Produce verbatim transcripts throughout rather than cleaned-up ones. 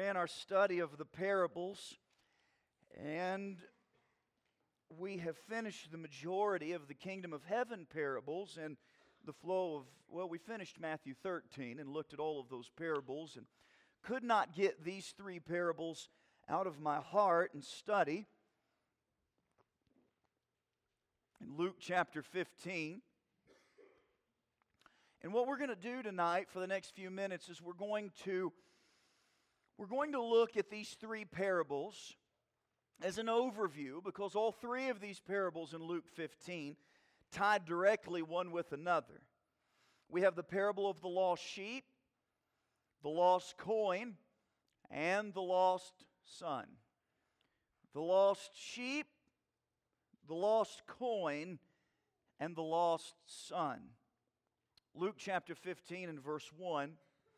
in our study of the parables, and we have finished the majority of the kingdom of heaven parables and the flow of, well, we finished Matthew thirteen and looked at all of those parables and could not get these three parables out of my heart and study. In Luke chapter fifteen. And what we're going to do tonight for the next few minutes is we're going to we're going to look at these three parables as an overview, because all three of these parables in Luke fifteen tied directly one with another. We have the parable of the lost sheep, the lost coin, and the lost son. The lost sheep, the lost coin, and the lost son. Luke chapter fifteen and verse one.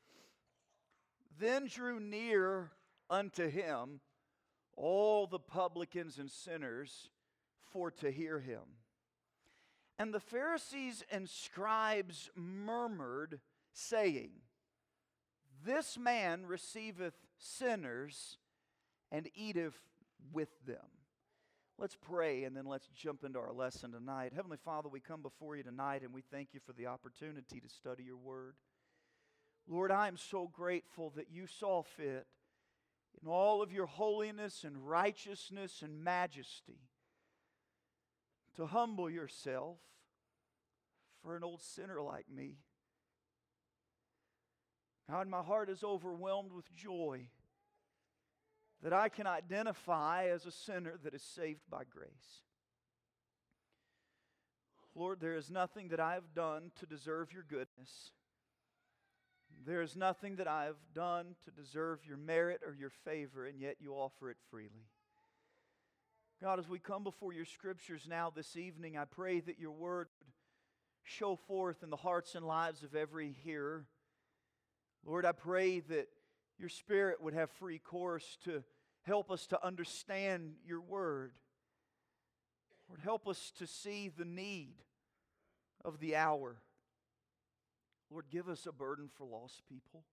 Then drew near unto him all the publicans and sinners for to hear him. And the Pharisees and scribes murmured, saying, This man receiveth sinners and eateth with them. Let's pray and then let's jump into our lesson tonight. Heavenly Father, we come before you tonight and we thank you for the opportunity to study your word. Lord, I am so grateful that you saw fit in all of your holiness and righteousness and majesty to humble yourself for an old sinner like me. God, my heart is overwhelmed with joy that I can identify as a sinner that is saved by grace. Lord, there is nothing that I have done to deserve your goodness. There is nothing that I have done to deserve your merit or your favor, and yet you offer it freely. God, as we come before your scriptures now this evening, I pray that your word would show forth in the hearts and lives of every hearer. Lord, I pray that your Spirit would have free course to help us to understand your word. Lord, help us to see the need of the hour. Lord, give us a burden for lost people.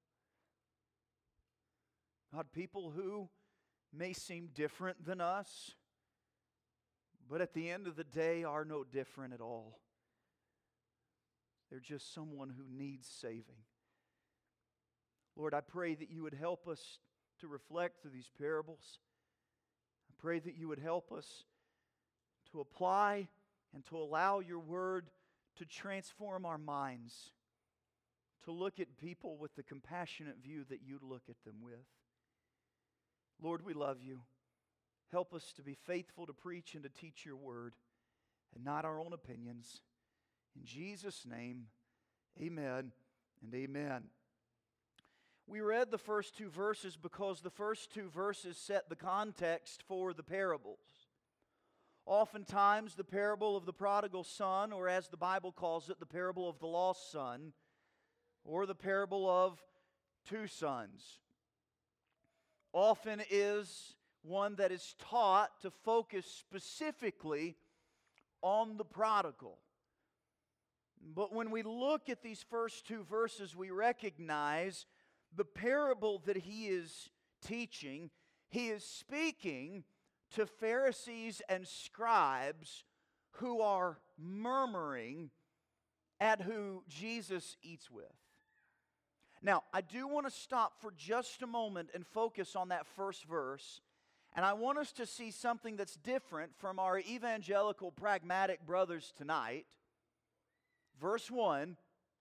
God, people who may seem different than us, but at the end of the day are no different at all. They're just someone who needs saving. Lord, I pray that you would help us to reflect through these parables. I pray that you would help us to apply and to allow your word to transform our minds, to look at people with the compassionate view that you look at them with. Lord, we love you. Help us to be faithful to preach and to teach your word and not our own opinions. In Jesus' name, amen and amen. We read the first two verses because the first two verses set the context for the parables. Oftentimes, the parable of the prodigal son, or as the Bible calls it, the parable of the lost son, or the parable of two sons, often is one that is taught to focus specifically on the prodigal. But when we look at these first two verses, we recognize the parable that he is teaching. He is speaking to Pharisees and scribes who are murmuring at who Jesus eats with. Now, I do want to stop for just a moment and focus on that first verse. And I want us to see something that's different from our evangelical pragmatic brothers tonight. Verse one,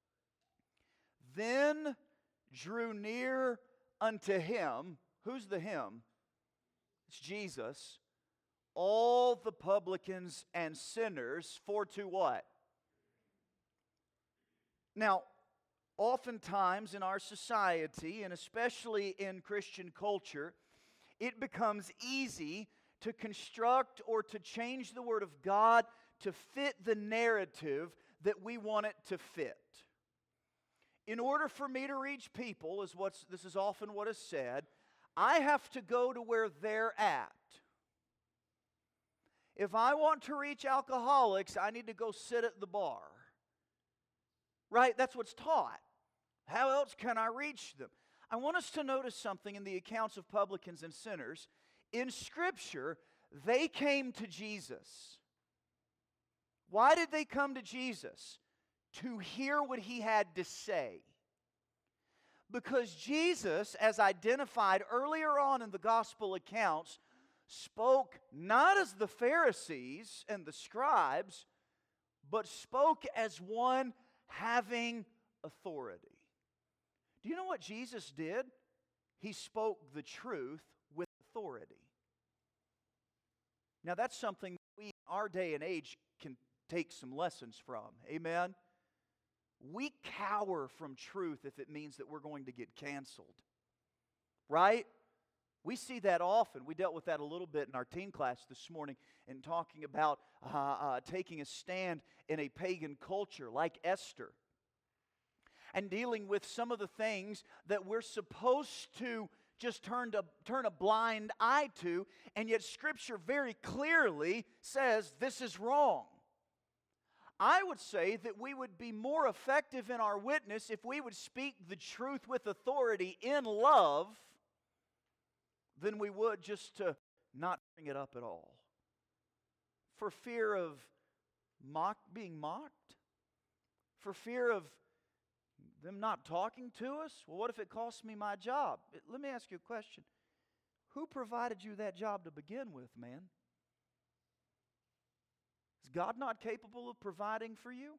Then drew near unto him. Who's the him? It's Jesus. All the publicans and sinners for to what? Now, oftentimes in our society, and especially in Christian culture, it becomes easy to construct or to change the Word of God to fit the narrative that we want it to fit. In order for me to reach people, is what's, this is often what is said, I have to go to where they're at. If I want to reach alcoholics, I need to go sit at the bar. Right? That's what's taught. How else can I reach them? I want us to notice something in the accounts of publicans and sinners. In Scripture, they came to Jesus. Why did they come to Jesus? To hear what He had to say. Because Jesus, as identified earlier on in the gospel accounts, spoke not as the Pharisees and the scribes, but spoke as one having authority. Do you know what Jesus did? He spoke the truth with authority. Now that's something that we in our day and age can take some lessons from. Amen? We cower from truth if it means that we're going to get canceled. Right? We see that often. We dealt with that a little bit in our teen class this morning in talking about uh, uh, taking a stand in a pagan culture like Esther. And dealing with some of the things that we're supposed to just turn, to, turn a blind eye to, and yet Scripture very clearly says this is wrong. I would say that we would be more effective in our witness if we would speak the truth with authority in love than we would just to not bring it up at all. For fear of mock, being mocked? For fear of them not talking to us? Well, what if it costs me my job? Let me ask you a question. Who provided you that job to begin with, man? Is God not capable of providing for you?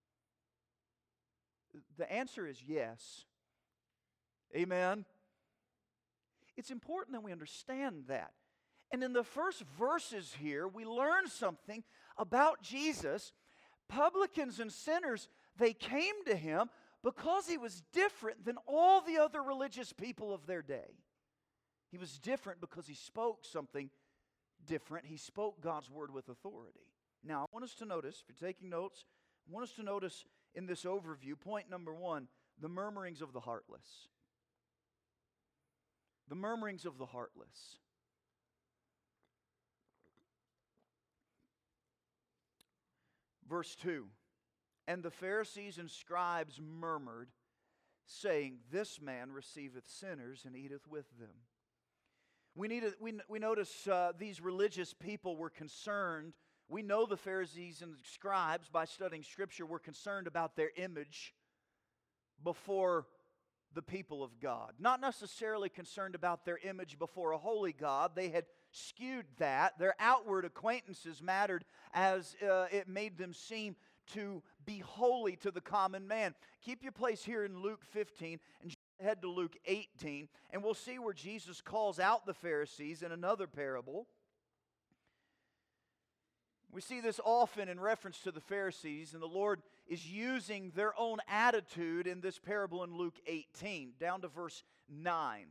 The answer is yes. Amen. It's important that we understand that. And in the first verses here, we learn something about Jesus. Publicans and sinners, they came to Him because He was different than all the other religious people of their day. He was different because He spoke something different. He spoke God's word with authority. Now, I want us to notice, if you're taking notes, I want us to notice in this overview, point number one, the murmurings of the heartless. The murmurings of the heartless. Verse two, and the Pharisees and scribes murmured, saying, this man receiveth sinners and eateth with them. We, need a, we, we notice uh, these religious people were concerned. We know the Pharisees and the scribes, by studying Scripture, were concerned about their image before the people of God. Not necessarily concerned about their image before a holy God. They had skewed that. Their outward acquaintances mattered as uh, it made them seem to be holy to the common man. Keep your place here in Luke fifteen and head to Luke eighteen, and we'll see where Jesus calls out the Pharisees in another parable. We see this often in reference to the Pharisees, and the Lord is using their own attitude in this parable in Luke eighteen, down to verse nine.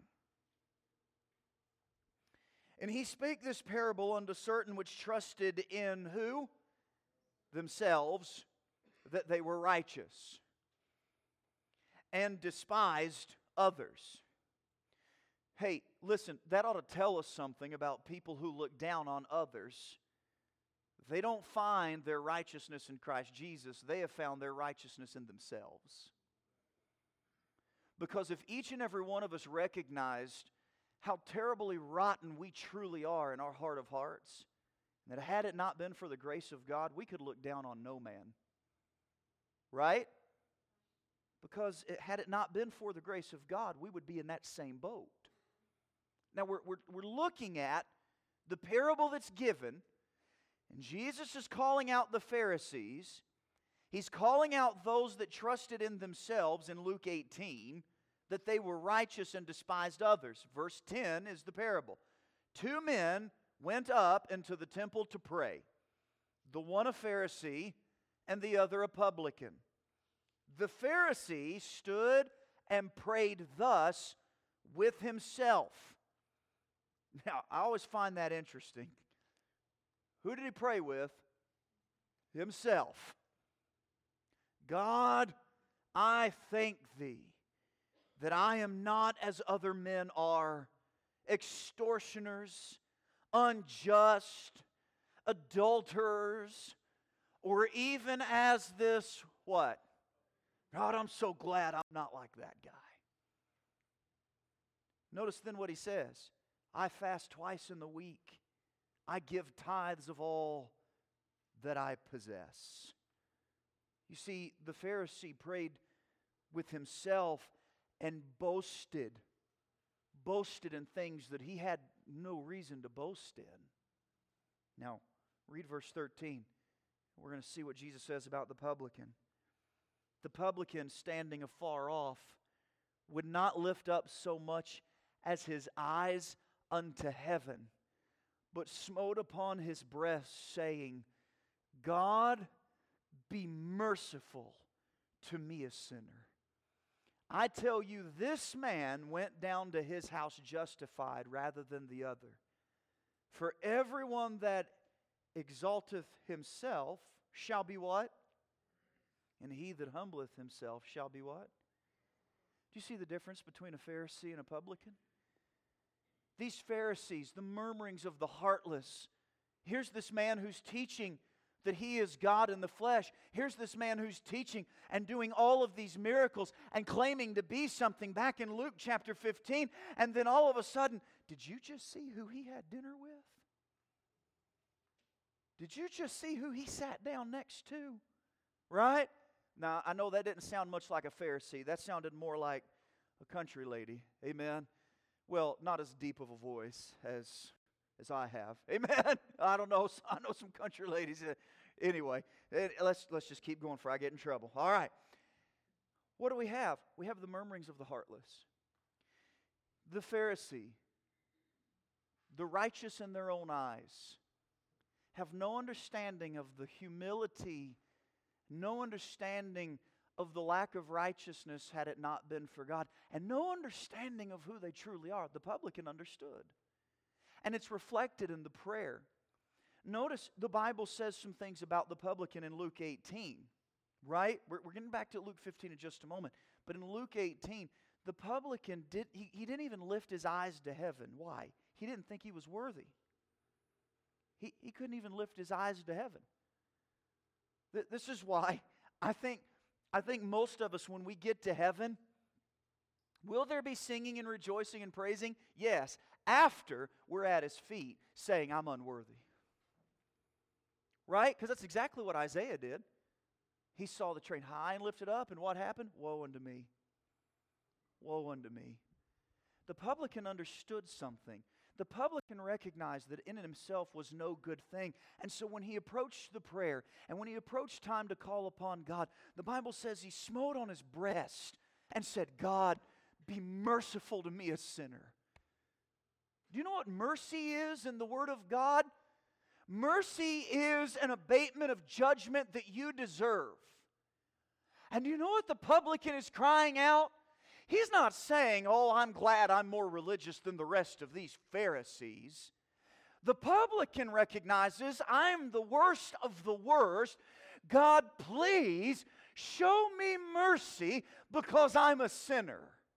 And he spake this parable unto certain which trusted in who? Themselves, that they were righteous, and despised others. Hey, listen, that ought to tell us something about people who look down on others. They don't find their righteousness in Christ Jesus. They have found their righteousness in themselves. Because if each and every one of us recognized how terribly rotten we truly are in our heart of hearts, that had it not been for the grace of God, we could look down on no man. Right? Because it, had it not been for the grace of God, we would be in that same boat. Now we're, we're, we're looking at the parable that's given. And Jesus is calling out the Pharisees. He's calling out those that trusted in themselves in Luke eighteen, that they were righteous and despised others. Verse ten is the parable. Two men went up into the temple to pray, the one a Pharisee and the other a publican. The Pharisee stood and prayed thus with himself. Now, I always find that interesting. Who did he pray with? Himself. God, I thank Thee that I am not as other men are, extortioners, unjust, adulterers, or even as this, what? God, I'm so glad I'm not like that guy. Notice then what he says. I fast twice in the week. I give tithes of all that I possess. You see, the Pharisee prayed with himself and boasted. Boasted in things that he had no reason to boast in. Now, read verse thirteen. We're going to see what Jesus says about the publican. The publican, standing afar off, would not lift up so much as his eyes unto heaven, but smote upon his breast, saying, God, be merciful to me, a sinner. I tell you, this man went down to his house justified rather than the other. For everyone that exalteth himself shall be what? And he that humbleth himself shall be what? Do you see the difference between a Pharisee and a publican? These Pharisees, the murmurings of the heartless. Here's this man who's teaching that he is God in the flesh. Here's this man who's teaching and doing all of these miracles and claiming to be something back in Luke chapter fifteen. And then all of a sudden, did you just see who he had dinner with? Did you just see who he sat down next to? Right? Now, I know that didn't sound much like a Pharisee. That sounded more like a country lady. Amen? Well, not as deep of a voice as, as I have. Amen? I don't know. I know some country ladies. Anyway, let's, let's just keep going before I get in trouble. All right. What do we have? We have the murmurings of the heartless. The Pharisee, the righteous in their own eyes, have no understanding of the humility, no understanding of the lack of righteousness had it not been for God, and no understanding of who they truly are. The publican understood. And it's reflected in the prayer. Notice the Bible says some things about the publican in Luke eighteen, right? We're, we're getting back to Luke fifteen in just a moment. But in Luke eighteen, the publican, did he, he didn't even lift his eyes to heaven. Why? He didn't think he was worthy. He, he couldn't even lift his eyes to heaven. Th- this is why I think, I think most of us, when we get to heaven, will there be singing and rejoicing and praising? Yes, after we're at his feet saying, I'm unworthy. Right? Because that's exactly what Isaiah did. He saw the train high and lifted up, and what happened? Woe unto me. Woe unto me. The publican understood something. The publican recognized that in himself was no good thing. And so when he approached the prayer, and when he approached time to call upon God, the Bible says he smote on his breast and said, God, be merciful to me, a sinner. Do you know what mercy is in the Word of God? Mercy is an abatement of judgment that you deserve. And you know what the publican is crying out? He's not saying, oh, I'm glad I'm more religious than the rest of these Pharisees. The publican recognizes, I'm the worst of the worst. God, please show me mercy because I'm a sinner.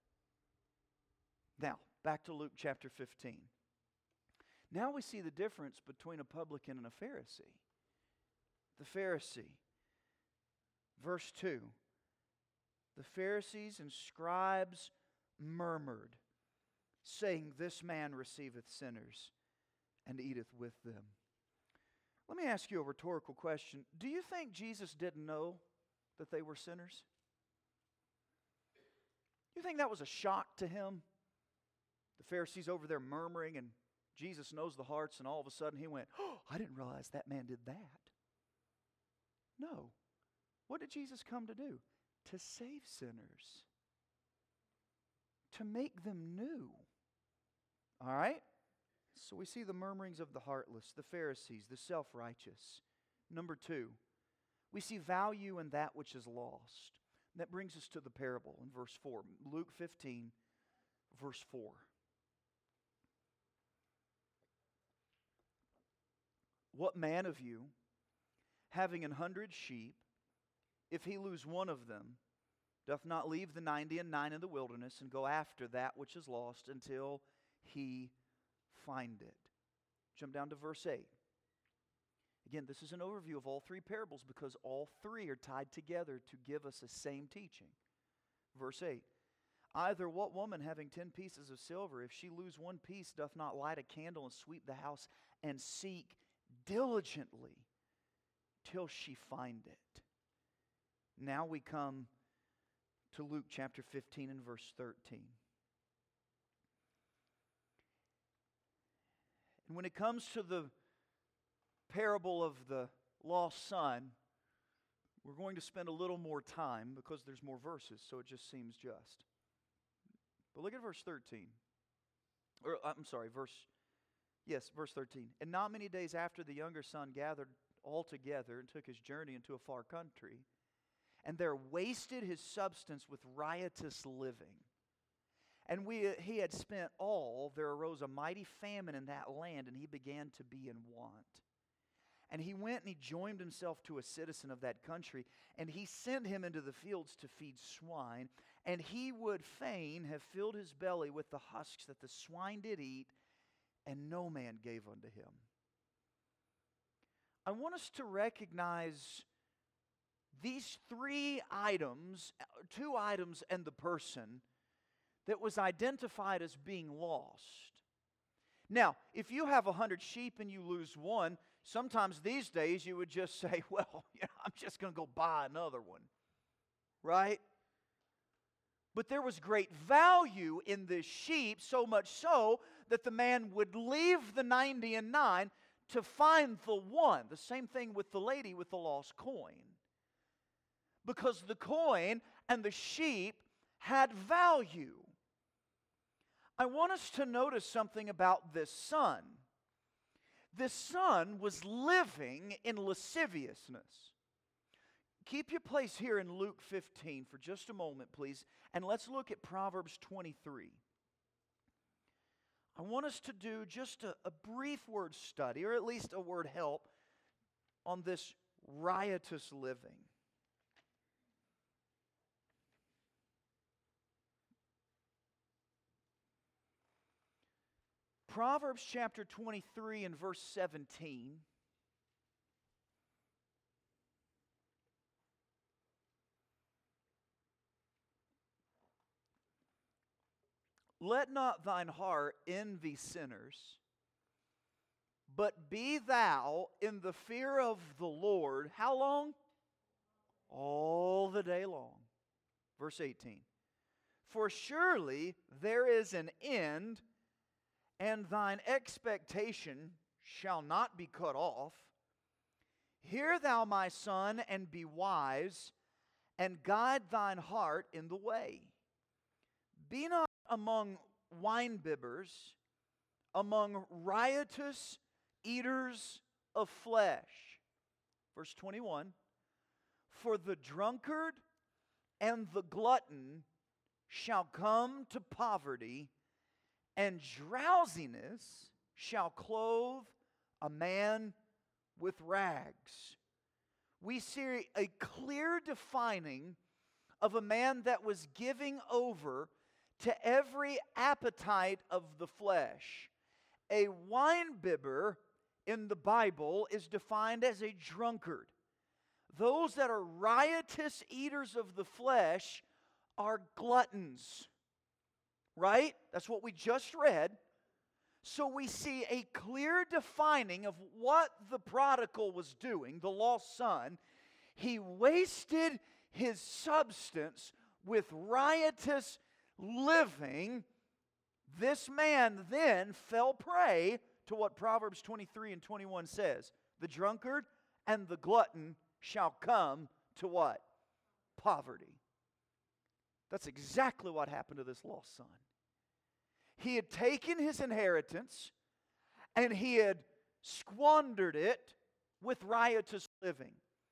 Now, back to Luke chapter fifteen. Now we see the difference between a publican and a Pharisee. The Pharisee, verse two. The Pharisees and scribes murmured, saying, this man receiveth sinners and eateth with them. Let me ask you a rhetorical question. Do you think Jesus didn't know that they were sinners? You think that was a shock to him? The Pharisees over there murmuring, and Jesus knows the hearts, and all of a sudden he went, oh, I didn't realize that man did that. No. What did Jesus come to do? To save sinners. To make them new. All right? So we see the murmurings of the heartless, the Pharisees, the self-righteous. Number two, we see value in that which is lost. And that brings us to the parable in verse four. Luke fifteen, verse four. What man of you, having an hundred sheep, if he lose one of them, doth not leave the ninety and nine in the wilderness and go after that which is lost until he find it? Jump down to verse eight. Again, this is an overview of all three parables because all three are tied together to give us the same teaching. Verse eight. Either what woman having ten pieces of silver, if she lose one piece, doth not light a candle and sweep the house and seek diligently till she find it? Now we come to Luke chapter fifteen and verse thirteen. And when it comes to the parable of the lost son, we're going to spend a little more time because there's more verses, so it just seems just. But look at verse thirteen. Or, I'm sorry, verse, yes, verse thirteen. And not many days after, the younger son gathered all together and took his journey into a far country, and there wasted his substance with riotous living. And we, he had spent all, there arose a mighty famine in that land, and he began to be in want. And he went and he joined himself to a citizen of that country, and he sent him into the fields to feed swine. And he would fain have filled his belly with the husks that the swine did eat, and no man gave unto him. I want us to recognize these three items, two items and the person that was identified as being lost. Now, if you have a hundred sheep and you lose one, sometimes these days you would just say, well, you know, I'm just going to go buy another one, right? But there was great value in this sheep, so much so that the man would leave the ninety and nine to find the one. The same thing with the lady with the lost coin. Because the coin and the sheep had value. I want us to notice something about this son. This son was living in lasciviousness. Keep your place here in Luke fifteen for just a moment, please, and let's look at Proverbs twenty-three. I want us to do just a, a brief word study, or at least a word help, on this riotous living. Proverbs chapter twenty-three and verse seventeen. Let not thine heart envy sinners, but be thou in the fear of the Lord. How long? All the day long. Verse eighteen. For surely there is an end, and thine expectation shall not be cut off. Hear thou, my son, and be wise, and guide thine heart in the way. Be not among winebibbers, among riotous eaters of flesh. Verse twenty-one. For the drunkard and the glutton shall come to poverty, and drowsiness shall clothe a man with rags. We see a clear defining of a man that was giving over to every appetite of the flesh. A winebibber in the Bible is defined as a drunkard. Those that are riotous eaters of the flesh are gluttons. Right? That's what we just read. So we see a clear defining of what the prodigal was doing, the lost son. He wasted his substance with riotous living. This man then fell prey to what Proverbs twenty-three and twenty-one says. The drunkard and the glutton shall come to what? Poverty. That's exactly what happened to this lost son. He had taken his inheritance and he had squandered it with riotous living,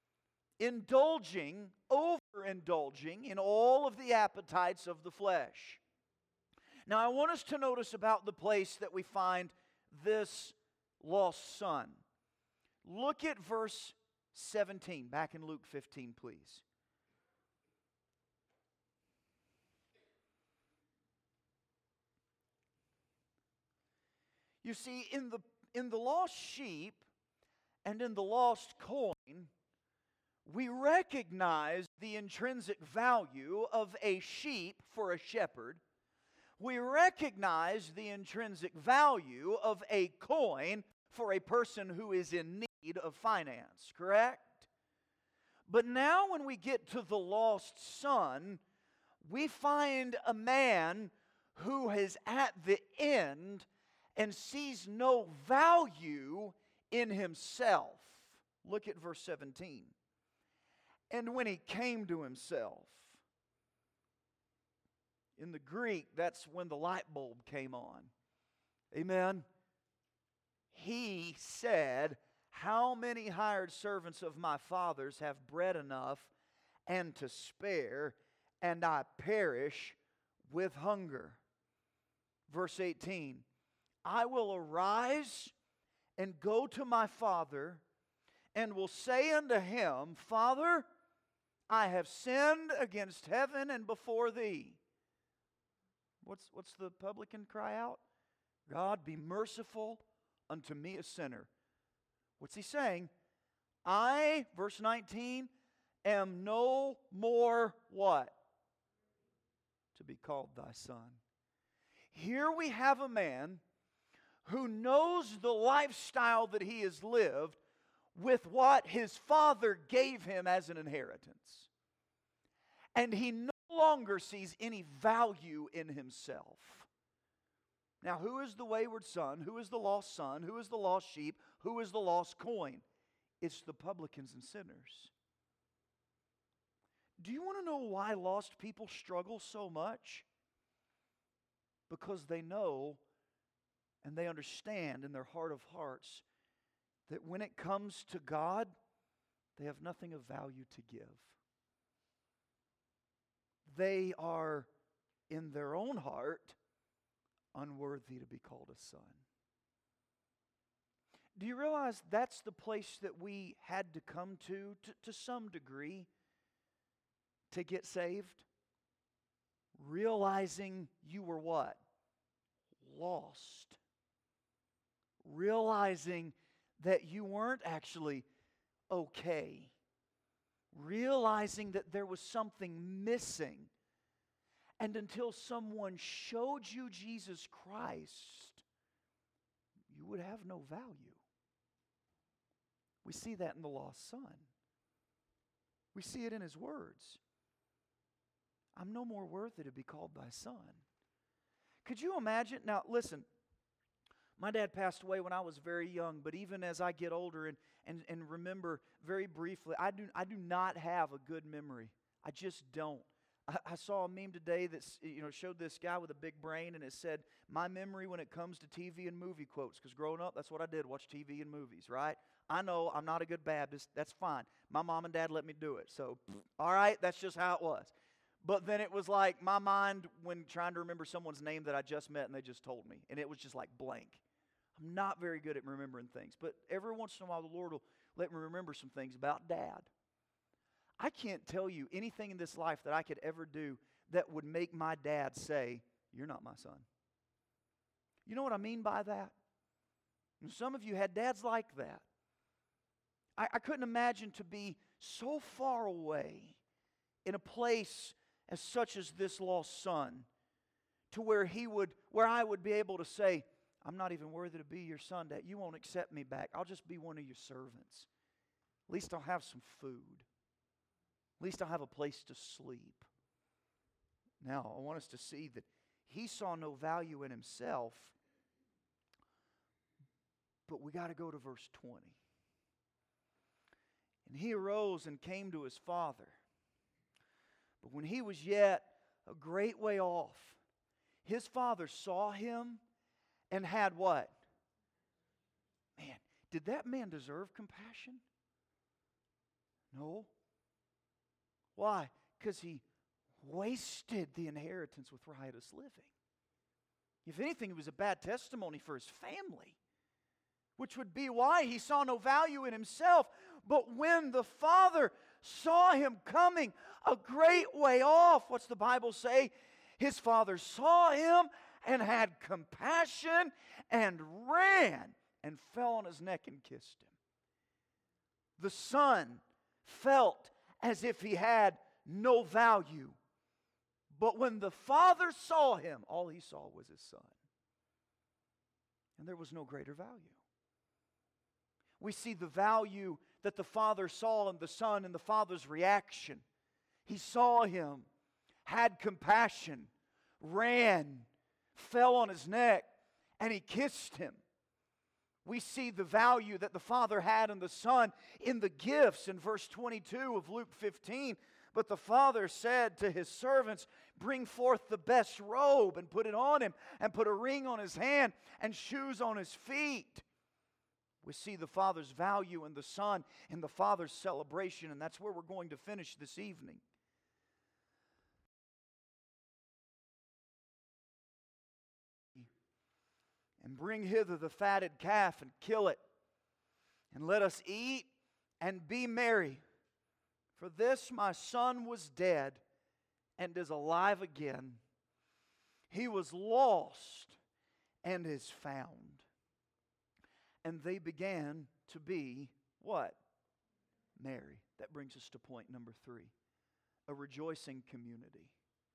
indulging, overindulging in all of the appetites of the flesh. Now I want us to notice about the place that we find this lost son. Look at verse seventeen, back in Luke fifteen, please. You see, in the, in the lost sheep and in the lost coin, we recognize the intrinsic value of a sheep for a shepherd. We recognize the intrinsic value of a coin for a person who is in need of finance, correct? But now when we get to the lost son, we find a man who is at the end and sees no value in himself. Look at verse seventeen. And when he came to himself, in the Greek, that's when the light bulb came on. Amen? He said, how many hired servants of my father's have bread enough and to spare, and I perish with hunger? Verse eighteen, I will arise and go to my father, and will say unto him, Father, I have sinned against heaven and before thee. What's, what's the publican cry out? God, be merciful unto me a sinner. What's he saying? I, verse nineteen, am no more what? To be called thy son. Here we have a man who knows the lifestyle that he has lived with what his father gave him as an inheritance. And he no longer sees any value in himself. Now, who is the wayward son? Who is the lost son? Who is the lost sheep? Who is the lost coin? It's the publicans and sinners. Do you want to know why lost people struggle so much? Because they know and they understand in their heart of hearts that when it comes to God, they have nothing of value to give. They are, in their own heart, unworthy to be called a son. Do you realize that's the place that we had to come to, to, to some degree, to get saved? Realizing you were what? Lost. Realizing that you weren't actually okay. Realizing that there was something missing. And until someone showed you Jesus Christ, you would have no value. We see that in the lost son. We see it in his words. I'm no more worthy to be called thy son. Could you imagine? Now, listen, my dad passed away when I was very young, but even as I get older and, and, and remember very briefly, I do, I do not have a good memory. I just don't. I, I saw a meme today that you know showed this guy with a big brain, and it said, my memory when it comes to T V and movie quotes, because growing up, that's what I did, watch T V and movies, right? I know I'm not a good Baptist. That's fine. My mom and dad let me do it. So, all right, that's just how it was. But then it was like my mind when trying to remember someone's name that I just met and they just told me. And it was just like blank. I'm not very good at remembering things. But every once in a while the Lord will let me remember some things about Dad. I can't tell you anything in this life that I could ever do that would make my dad say, you're not my son. You know what I mean by that? And some of you had dads like that. I, I couldn't imagine to be so far away in a place as such as this lost son, to where he would, where I would be able to say, I'm not even worthy to be your son, Dad. You won't accept me back. I'll just be one of your servants. At least I'll have some food. At least I'll have a place to sleep. Now, I want us to see that he saw no value in himself, but we got to go to verse twenty. And he arose and came to his father. But when he was yet a great way off, his father saw him and had what? Man, did that man deserve compassion? No. Why? Because he wasted the inheritance with riotous living. If anything, it was a bad testimony for his family, which would be why he saw no value in himself. But when the father saw him coming a great way off, what's the Bible say? His father saw him and had compassion and ran and fell on his neck and kissed him. The son felt as if he had no value. But when the Father saw him, all he saw was his Son. And there was no greater value. We see the value that the Father saw in the Son and the Father's reaction. He saw him, had compassion, ran, fell on his neck, and he kissed him. We see the value that the Father had in the Son in the gifts in verse twenty-two of Luke fifteen. But the Father said to his servants, bring forth the best robe and put it on him, and put a ring on his hand and shoes on his feet. We see the Father's value in the Son in the Father's celebration, and that's where we're going to finish this evening. And bring hither the fatted calf and kill it, and let us eat and be merry. For this my son was dead and is alive again. He was lost and is found. And they began to be what? Merry. That brings us to point number three. A rejoicing community.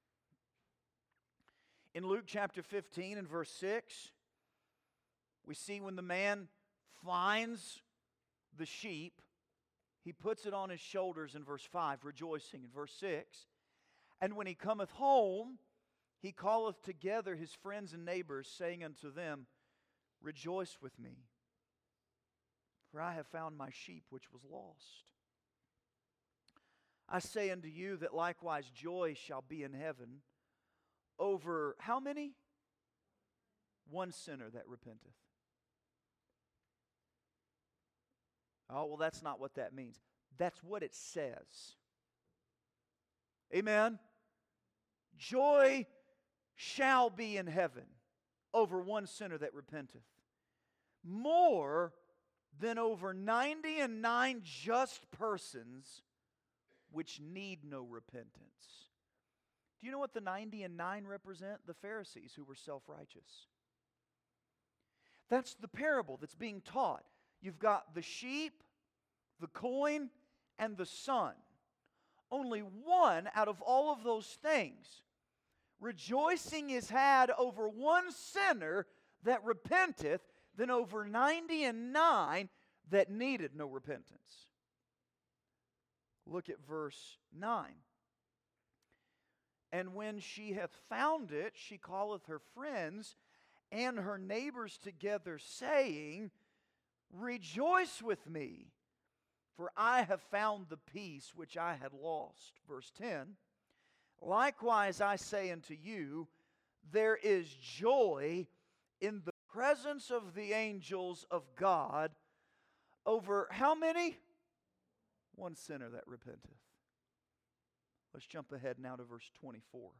In Luke chapter fifteen and verse six, we see when the man finds the sheep, he puts it on his shoulders in verse five, rejoicing in verse six. And when he cometh home, he calleth together his friends and neighbors, saying unto them, rejoice with me, for I have found my sheep which was lost. I say unto you that likewise joy shall be in heaven over how many? One sinner that repenteth. Oh, well, that's not what that means. That's what it says. Amen? Joy shall be in heaven over one sinner that repenteth, more than over ninety and nine just persons which need no repentance. Do you know what the ninety and nine represent? The Pharisees, who were self-righteous. That's the parable that's being taught. You've got the sheep, the coin, and the son. Only one out of all of those things. Rejoicing is had over one sinner that repenteth than over ninety and nine that needed no repentance. Look at verse nine. And when she hath found it, she calleth her friends and her neighbors together, saying, rejoice with me, for I have found the piece which I had lost. Verse ten, likewise I say unto you, there is joy in the presence of the angels of God over how many? One sinner that repenteth. Let's jump ahead now to verse twenty-four.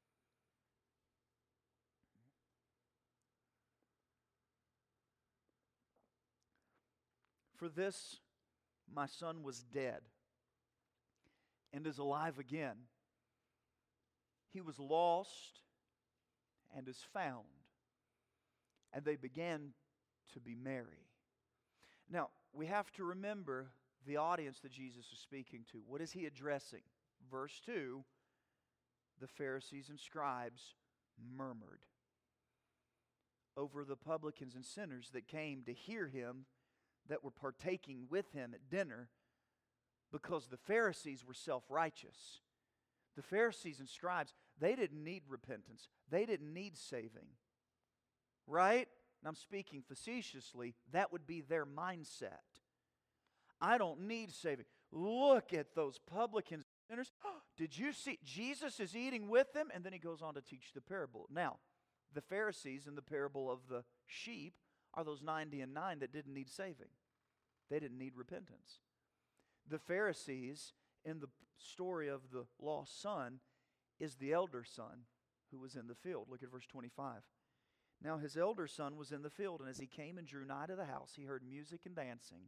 For this my son was dead and is alive again. He was lost and is found. And they began to be merry. Now, we have to remember the audience that Jesus is speaking to. What is he addressing? Verse two, the Pharisees and scribes murmured over the publicans and sinners that came to hear him, that were partaking with him at dinner, because the Pharisees were self-righteous. The Pharisees and scribes, they didn't need repentance. They didn't need saving. Right? And I'm speaking facetiously. That would be their mindset. I don't need saving. Look at those publicans and sinners. Did you see? Jesus is eating with them, and then he goes on to teach the parable. Now, the Pharisees in the parable of the sheep are those ninety and nine that didn't need saving. They didn't need repentance. The Pharisees in the story of the lost son is the elder son who was in the field. Look at verse twenty-five. Now his elder son was in the field, and as he came and drew nigh to the house, he heard music and dancing.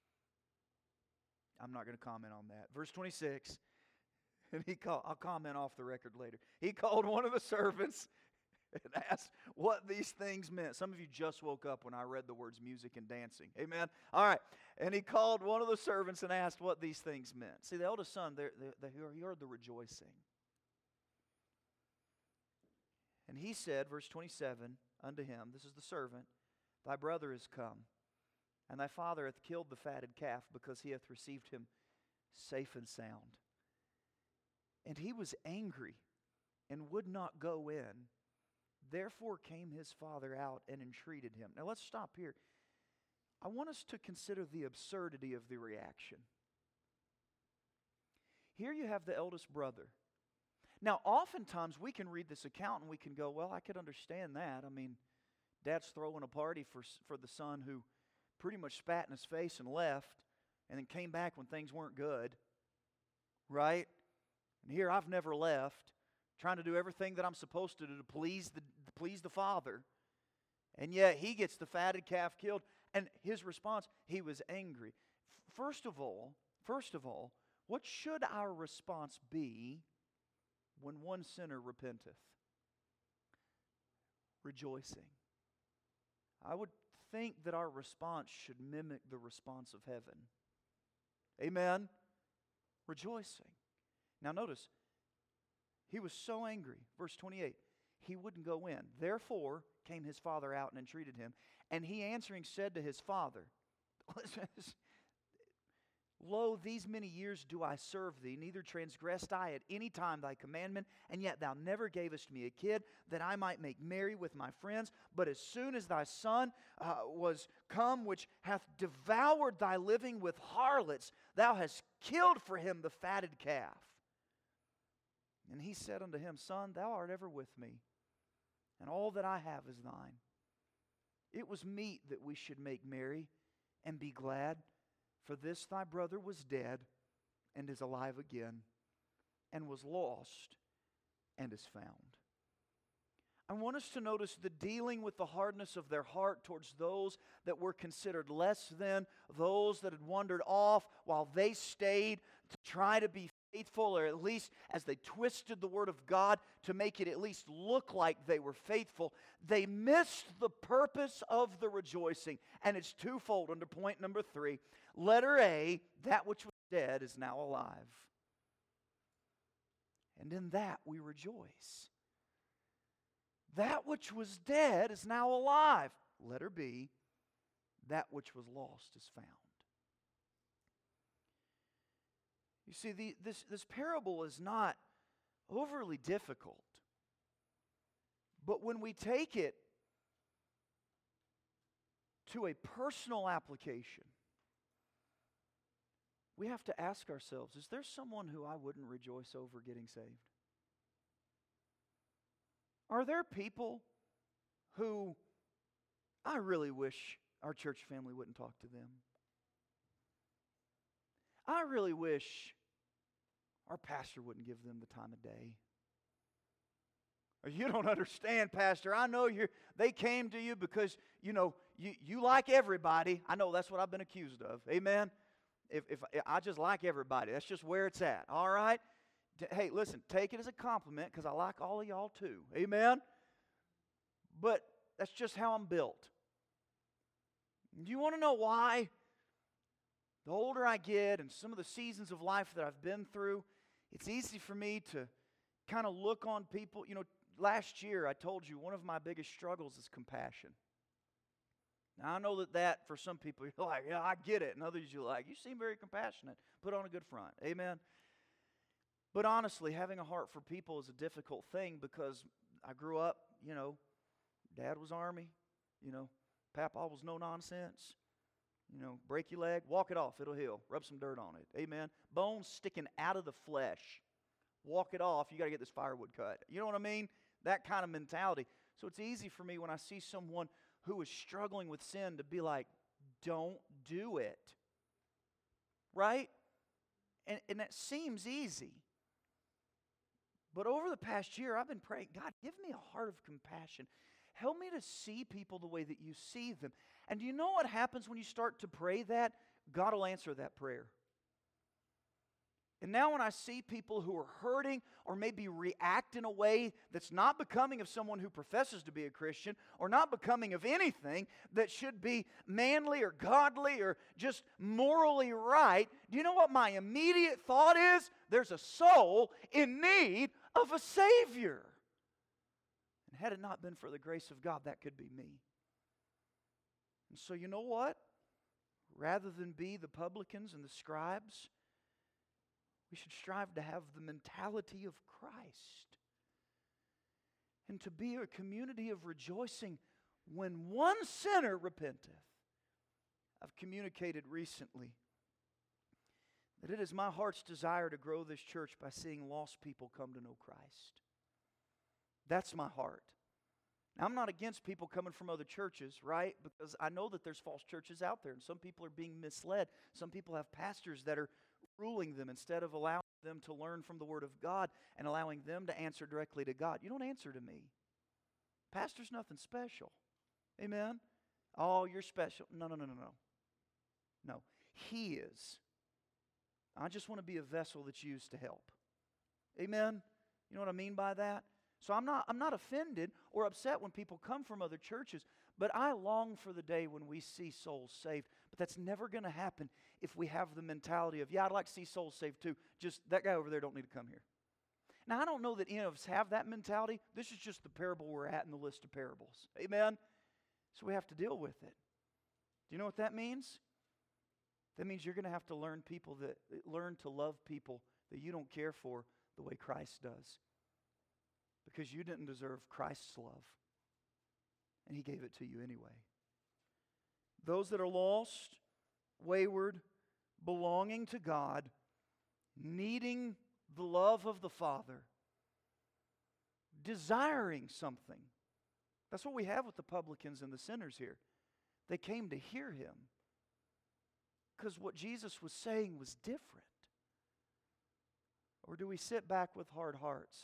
I'm not going to comment on that. Verse twenty-six, and he called, I'll comment off the record later. He called one of the servants and asked what these things meant. Some of you just woke up when I read the words music and dancing. Amen? All right. And he called one of the servants and asked what these things meant. See, the eldest son, they, they, he heard the rejoicing. And he said, verse twenty-seven, unto him, this is the servant, thy brother is come, and thy father hath killed the fatted calf, because he hath received him safe and sound. And he was angry, and would not go in. Therefore came his father out and entreated him. Now let's stop here. I want us to consider the absurdity of the reaction. Here you have the eldest brother. Now, oftentimes we can read this account and we can go, well, I could understand that. I mean, Dad's throwing a party for, for the son who pretty much spat in his face and left, and then came back when things weren't good, right? And here I've never left, trying to do everything that I'm supposed to do to please the, to please the father, and yet he gets the fatted calf killed. And his response, he was angry. First of all, first of all, what should our response be when one sinner repenteth? Rejoicing. I would think that our response should mimic the response of heaven. Amen? Rejoicing. Now notice, he was so angry. Verse twenty-eight, he wouldn't go in. Therefore came his father out and entreated him. And he answering said to his father, Lo, these many years do I serve thee, neither transgressed I at any time thy commandment, and yet thou never gavest me a kid, that I might make merry with my friends. But as soon as thy son uh, was come, which hath devoured thy living with harlots, thou hast killed for him the fatted calf. And he said unto him, Son, thou art ever with me, and all that I have is thine. It was meet that we should make merry and be glad. For this thy brother was dead, and is alive again, and was lost, and is found. I want us to notice the dealing with the hardness of their heart towards those that were considered less than, those that had wandered off while they stayed to try to be faithful, or at least as they twisted the Word of God to make it at least look like they were faithful. They missed the purpose of the rejoicing, and it's twofold under point number three. Letter A, that which was dead is now alive. And in that we rejoice. That which was dead is now alive. Letter B, that which was lost is found. You see, the, this, this parable is not overly difficult. But when we take it to a personal application, we have to ask ourselves, is there someone who I wouldn't rejoice over getting saved? Are there people who I really wish our church family wouldn't talk to them? I really wish our pastor wouldn't give them the time of day. Or you don't understand, Pastor. I know you they came to you because, you know, you, you like everybody. I know that's what I've been accused of. Amen? If, if I just like everybody. That's just where it's at. All right? Hey, listen, take it as a compliment because I like all of y'all too. Amen? But that's just how I'm built. Do you want to know why? The older I get and some of the seasons of life that I've been through, it's easy for me to kind of look on people. You know, last year I told you one of my biggest struggles is compassion. Now I know that that for some people you're like, yeah, I get it. And others you're like, you seem very compassionate. Put on a good front. Amen? But honestly, having a heart for people is a difficult thing because I grew up, you know, Dad was Army, you know, Papa was no nonsense. You know, break your leg, walk it off, it'll heal. Rub some dirt on it. Amen. Bones sticking out of the flesh. Walk it off, you got to get this firewood cut. You know what I mean? That kind of mentality. So it's easy for me when I see someone who is struggling with sin to be like, don't do it. Right? And, and that seems easy. But over the past year, I've been praying, God, give me a heart of compassion. Help me to see people the way that you see them. And do you know what happens when you start to pray that? God will answer that prayer. And now when I see people who are hurting or maybe react in a way that's not becoming of someone who professes to be a Christian or not becoming of anything that should be manly or godly or just morally right, do you know what my immediate thought is? There's a soul in need of a Savior. And had it not been for the grace of God, that could be me. And so you know what? Rather than be the publicans and the scribes, we should strive to have the mentality of Christ and to be a community of rejoicing when one sinner repenteth. I've communicated recently that it is my heart's desire to grow this church by seeing lost people come to know Christ. That's my heart. Now, I'm not against people coming from other churches, right? Because I know that there's false churches out there and some people are being misled. Some people have pastors that are ruling them instead of allowing them to learn from the Word of God and allowing them to answer directly to God. You don't answer to me. Pastor's nothing special. Amen? Oh, you're special. No, no, no, no, no. No. He is. I just want to be a vessel that's used to help. Amen? You know what I mean by that? So I'm not, I'm not offended or upset when people come from other churches, but I long for the day when we see souls saved. But that's never going to happen if we have the mentality of, yeah, I'd like to see souls saved too. Just that guy over there don't need to come here. Now, I don't know that any of us have that mentality. This is just the parable we're at in the list of parables. Amen? So we have to deal with it. Do you know what that means? That means you're going to have to learn people that learn to love people that you don't care for the way Christ does. Because you didn't deserve Christ's love. And He gave it to you anyway. Those that are lost, wayward, belonging to God, needing the love of the Father, desiring something. That's what we have with the publicans and the sinners here. They came to hear Him because what Jesus was saying was different. Or do we sit back with hard hearts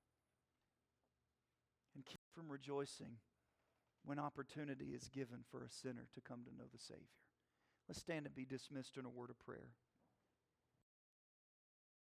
and keep from rejoicing when opportunity is given for a sinner to come to know the Savior? Let's stand and be dismissed in a word of prayer.